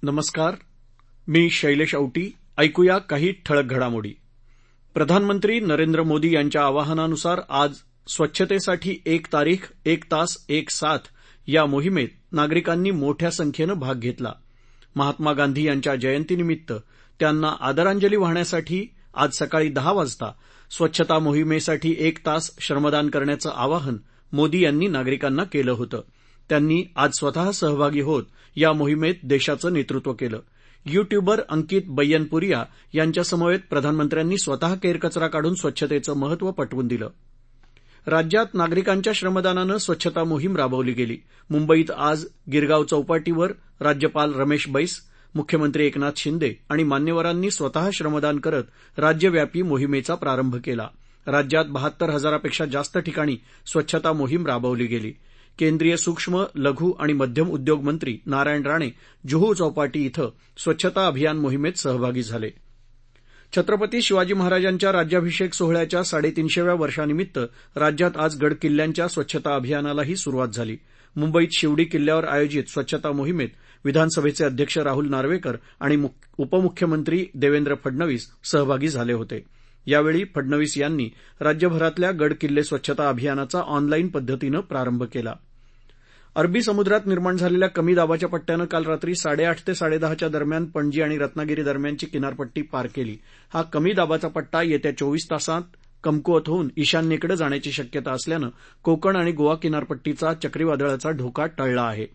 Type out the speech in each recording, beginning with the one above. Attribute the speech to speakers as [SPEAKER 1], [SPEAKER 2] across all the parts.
[SPEAKER 1] नमस्कार. मी शैलेश औटी. ऐकूया काही ठळक घडामोडी. प्रधानमंत्री नरेंद्र मोदी यांच्या आवाहनानुसार आज स्वच्छतेसाठी 1 तारीख 1 तास 1 साथ या मोहिमेत नागरिकांनी मोठ्या संख्येनं भाग घेतला. महात्मा गांधी यांच्या जयंतीनिमित्त त्यांना आदरांजली वाहण्यासाठी आज सकाळी 10 वाजता स्वच्छता मोहिमेसाठी 1 तास श्रमदान करण्याचं आवाहन मोदी यांनी नागरिकांना केलं होतं. त्यांनी आज स्वतः सहभागी होत या मोहिमेत देशाचं नेतृत्व केलं. यूट्यूबर अंकित बय्यनपुरिया यांच्यासमवेत प्रधानमंत्र्यांनी स्वतः केरकचरा काढून स्वच्छतेचं महत्त्व पटवून दिलं. राज्यात नागरिकांच्या श्रमदानानं स्वच्छता मोहीम राबवली गेली. मुंबईत आज गिरगाव चौपाटीवर राज्यपाल रमेश बैस, मुख्यमंत्री एकनाथ शिंदे आणि मान्यवरांनी स्वतः श्रमदान करत राज्यव्यापी मोहिमेचा प्रारंभ केला. राज्यात 72,000पेक्षा जास्त ठिकाणी स्वच्छता मोहीम राबवली गेली. केंद्रीय सूक्ष्म, लघु आणि मध्यम उद्योग मंत्री नारायण राणे जुहू चौपाटी इथं स्वच्छता अभियान मोहिमेत सहभागी झाले. छत्रपती शिवाजी महाराजांच्या राज्याभिषेक सोहळ्याच्या 350व्या वर्षानिमित्त राज्यात आज गडकिल्ल्यांच्या स्वच्छता अभियानालाही सुरुवात झाली. मुंबईत शिवडी किल्ल्यावर आयोजित स्वच्छता मोहिमेत विधानसभेचे अध्यक्ष राहुल नार्वेकर आणि उपमुख्यमंत्री देवेंद्र फडणवीस सहभागी झाले होते. यावेळी फडणवीस यांनी राज्यभरातल्या गडकिल्ले स्वच्छता अभियानाचा ऑनलाईन पद्धतीनं प्रारंभ केला. अरबी समुद्रात निर्माण झालेल्या कमी दाबाच्या पट्ट्यानं काल रात्री 8:30 ते 10:30च्या दरम्यान पणजी आणि रत्नागिरी दरम्यानची किनारपट्टी पार केली. हा कमी दाबाचा पट्टा येत्या 24 तासात कमकुवत होऊन ईशान्येकडे जाण्याची शक्यता असल्यानं कोकण आणि गोवा किनारपट्टीचा चक्रीवादळाचा धोका टळला आहे.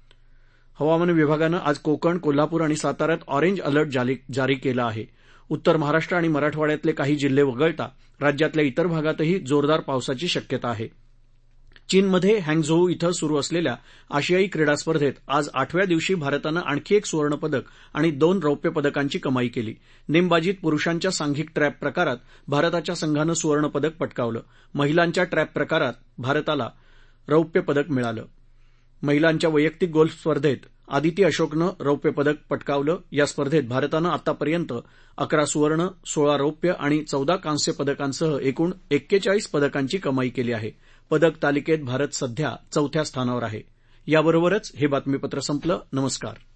[SPEAKER 1] हवामान विभागानं आज कोकण, कोल्हापूर आणि साताऱ्यात ऑरेंज अलर्ट जारी केला आहे. उत्तर महाराष्ट्र आणि मराठवाड्यातले काही जिल्हे वगळता राज्यातल्या इतर भागातही जोरदार पावसाची शक्यता आहे. चीनमध्ये हँगझोऊ इथं सुरू असलेल्या आशियाई क्रीडा स्पर्धेत आज 8व्या दिवशी भारतानं आणखी 1 सुवर्णपदक आणि 2 रौप्य पदकांची कमाई केली. नेमबाजीत पुरुषांच्या सांघिक ट्रॅप प्रकारात भारताच्या संघानं सुवर्णपदक पटकावलं. महिलांच्या ट्रॅप प्रकारात भारताला रौप्य पदक मिळालं. महिलांच्या वैयक्तिक गोल्फ स्पर्धेत आदिती अशोकनं रौप्य पदक पटकावलं. या स्पर्धेत भारतानं आतापर्यंत 11 सुवर्ण, 16 रौप्य आणि 14 कांस्य पदकांसह एकूण 41 पदकांची कमाई केली आहे. पदक तालिकेत भारत सध्या 4थ्या स्थानावर आहे. याबरोबरच हे बातमीपत्र संपलं. नमस्कार.